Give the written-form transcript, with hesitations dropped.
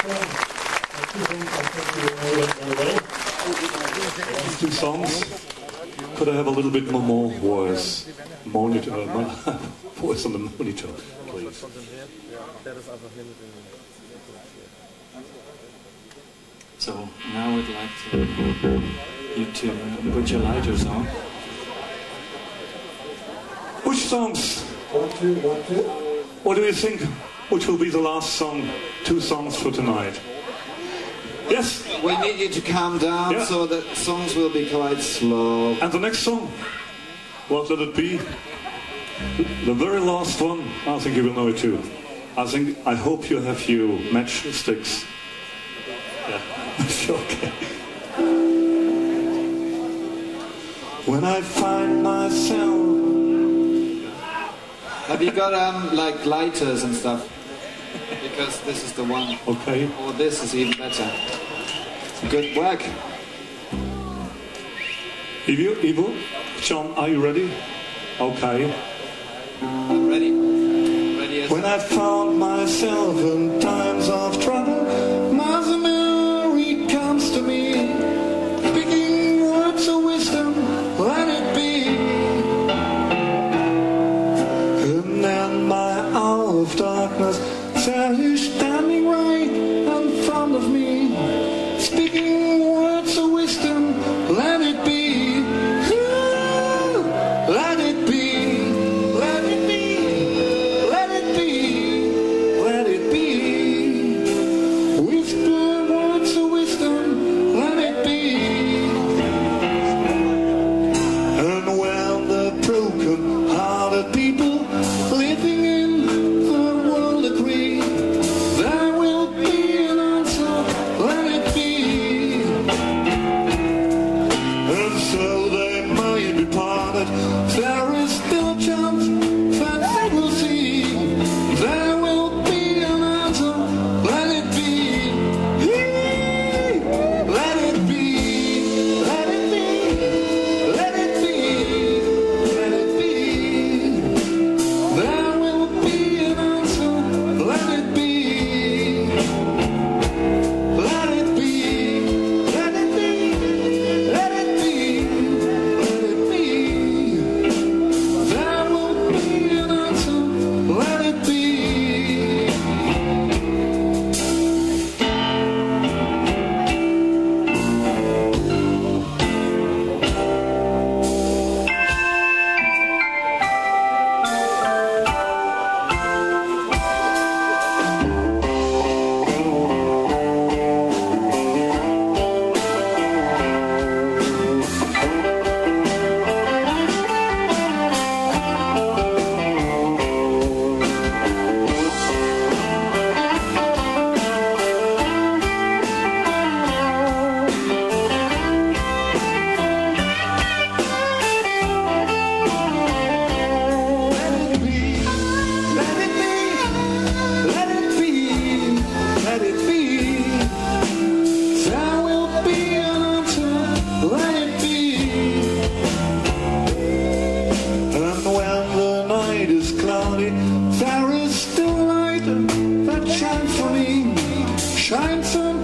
Last two songs. Could I have a little bit more voice? Monitor, voice on the monitor, please. So now I'd like you to put your lighters on. Which songs? What do you think? Which will be the last song? 2 songs for tonight. Yes? We need you to calm down so that songs will be quite slow. And the next song? What will it be? The very last one? I think you will know it too. I hope you have your matchsticks. Yeah. Okay. When I find myself. Have you got like lighters and stuff? Because this is the one. Okay. Or this is even better. Good work. Ivo, John, are you ready? Okay. I'm ready. Ready as when I found myself in times of trouble, Mother Mary comes to me, speaking words of wisdom, let it be. And then my hour of darkness, there is standing right in front of me, speaking words of wisdom, let it be. Let it be. Let it be. Let it be. Let it be. Whisper words of wisdom, let it be. And when the broken-hearted people living in the world agree, there will be an answer, let it be. And so they may be parted, there is still a chance that they will see. There will be an answer, let it be. Let it be. Let it be. Let it be. Let it be. There will be an answer, let it be. Let it be. Let it be. Let it be. Let it be. There will be an answer, let it be. Shines on